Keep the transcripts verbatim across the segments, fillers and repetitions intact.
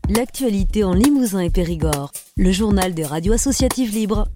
L'actualité en Limousin et Périgord. Le journal des radios associatives libres.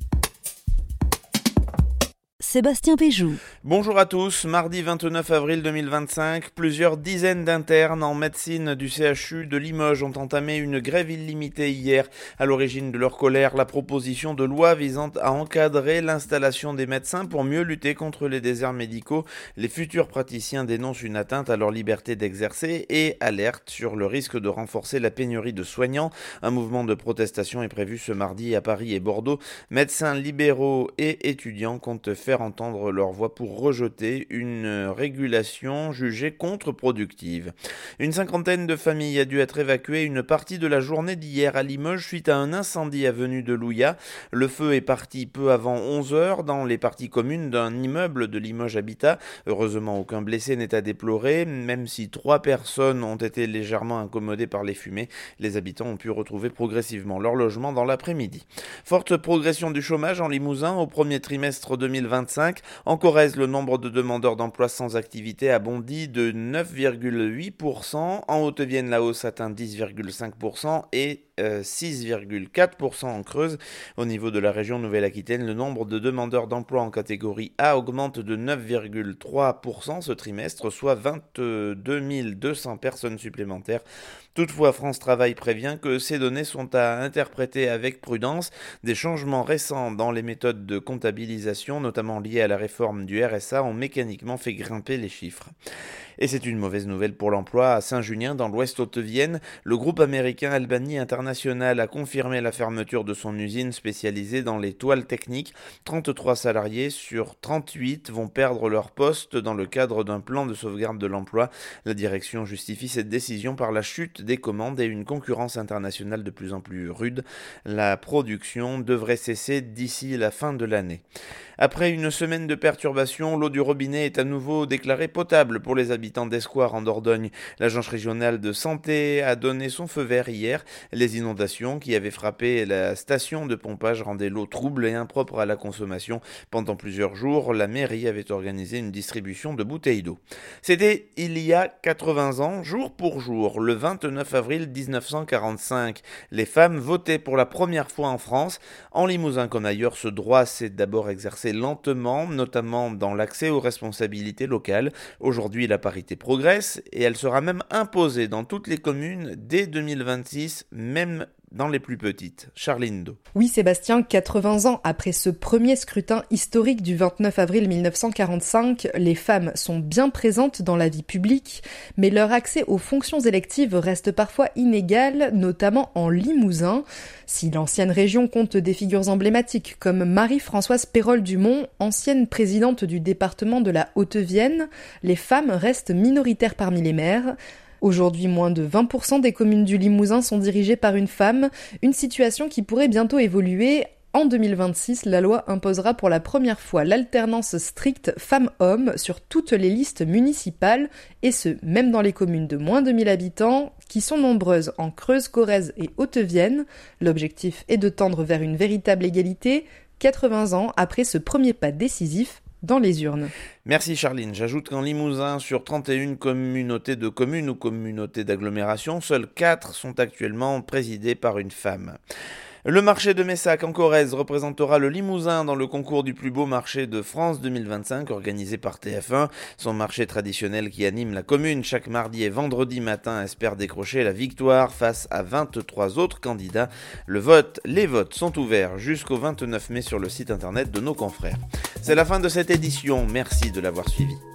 Sébastien Péjou. Bonjour à tous, mardi vingt-neuf avril deux mille vingt-cinq, plusieurs dizaines d'internes en médecine du C H U de Limoges ont entamé une grève illimitée hier. À l'origine de leur colère, la proposition de loi visant à encadrer l'installation des médecins pour mieux lutter contre les déserts médicaux. Les futurs praticiens dénoncent une atteinte à leur liberté d'exercer et alertent sur le risque de renforcer la pénurie de soignants. Un mouvement de protestation est prévu ce mardi à Paris et Bordeaux. Médecins libéraux et étudiants comptent faire entendre leur voix pour rejeter une régulation jugée contre-productive. Une cinquantaine de familles a dû être évacuées une partie de la journée d'hier à Limoges suite à un incendie avenue de Louillat. Le feu est parti peu avant onze heures dans les parties communes d'un immeuble de Limoges Habitat. Heureusement, aucun blessé n'est à déplorer, même si trois personnes ont été légèrement incommodées par les fumées. Les habitants ont pu retrouver progressivement leur logement dans l'après-midi. Forte progression du chômage en Limousin au premier trimestre deux mille vingt-cinq. En Corrèze, le nombre de demandeurs d'emploi sans activité a bondi de neuf virgule huit pour cent. En Haute-Vienne, la hausse atteint dix virgule cinq pour cent et euh, six virgule quatre pour cent en Creuse. Au niveau de la région Nouvelle-Aquitaine, le nombre de demandeurs d'emploi en catégorie A augmente de neuf virgule trois pour cent ce trimestre, soit vingt-deux mille deux cents personnes supplémentaires. Toutefois, France Travail prévient que ces données sont à interpréter avec prudence. Des changements récents dans les méthodes de comptabilisation, notamment liés à la réforme du R S A, ont mécaniquement fait grimper les chiffres. Et c'est une mauvaise nouvelle pour l'emploi à Saint-Junien, dans l'ouest Haute-Vienne. Le groupe américain Albany International a confirmé la fermeture de son usine spécialisée dans les toiles techniques. trente-trois salariés sur trente-huit vont perdre leur poste dans le cadre d'un plan de sauvegarde de l'emploi. La direction justifie cette décision par la chute des commandes et une concurrence internationale de plus en plus rude. La production devrait cesser d'ici la fin de l'année. Après une semaine de perturbations, l'eau du robinet est à nouveau déclarée potable pour les habitants d'Escoir en Dordogne. L'agence régionale de santé a donné son feu vert hier. Les inondations qui avaient frappé la station de pompage rendaient l'eau trouble et impropre à la consommation. Pendant plusieurs jours, la mairie avait organisé une distribution de bouteilles d'eau. C'était il y a quatre-vingts ans, jour pour jour, le vingt-neuf avril dix-neuf cent quarante-cinq. Les femmes votaient pour la première fois en France. En Limousin comme ailleurs, ce droit s'est d'abord exercé lentement, notamment dans l'accès aux responsabilités locales. Aujourd'hui, la parité progresse et elle sera même imposée dans toutes les communes dès deux mille vingt-six, même dans les plus petites. Charline Do. Oui Sébastien, quatre-vingts ans après ce premier scrutin historique du vingt-neuf avril mille neuf cent quarante-cinq, les femmes sont bien présentes dans la vie publique, mais leur accès aux fonctions électives reste parfois inégal, notamment en Limousin. Si l'ancienne région compte des figures emblématiques comme Marie-Françoise Pérol-Dumont, ancienne présidente du département de la Haute-Vienne, les femmes restent minoritaires parmi les maires. Aujourd'hui, moins de vingt pour cent des communes du Limousin sont dirigées par une femme, une situation qui pourrait bientôt évoluer. En deux mille vingt-six, la loi imposera pour la première fois l'alternance stricte femmes-hommes sur toutes les listes municipales, et ce, même dans les communes de moins de mille habitants, qui sont nombreuses en Creuse, Corrèze et Haute-Vienne. L'objectif est de tendre vers une véritable égalité, quatre-vingts ans après ce premier pas décisif dans les urnes. Merci Charline. J'ajoute qu'en Limousin, sur trente et une communautés de communes ou communautés d'agglomération, seules quatre sont actuellement présidées par une femme. Le marché de Messac en Corrèze représentera le Limousin dans le concours du plus beau marché de France deux mille vingt-cinq organisé par T F un. Son marché traditionnel qui anime la commune chaque mardi et vendredi matin espère décrocher la victoire face à vingt-trois autres candidats. Le vote, les votes sont ouverts jusqu'au vingt-neuf mai sur le site internet de nos confrères. C'est la fin de cette édition. Merci de l'avoir suivi.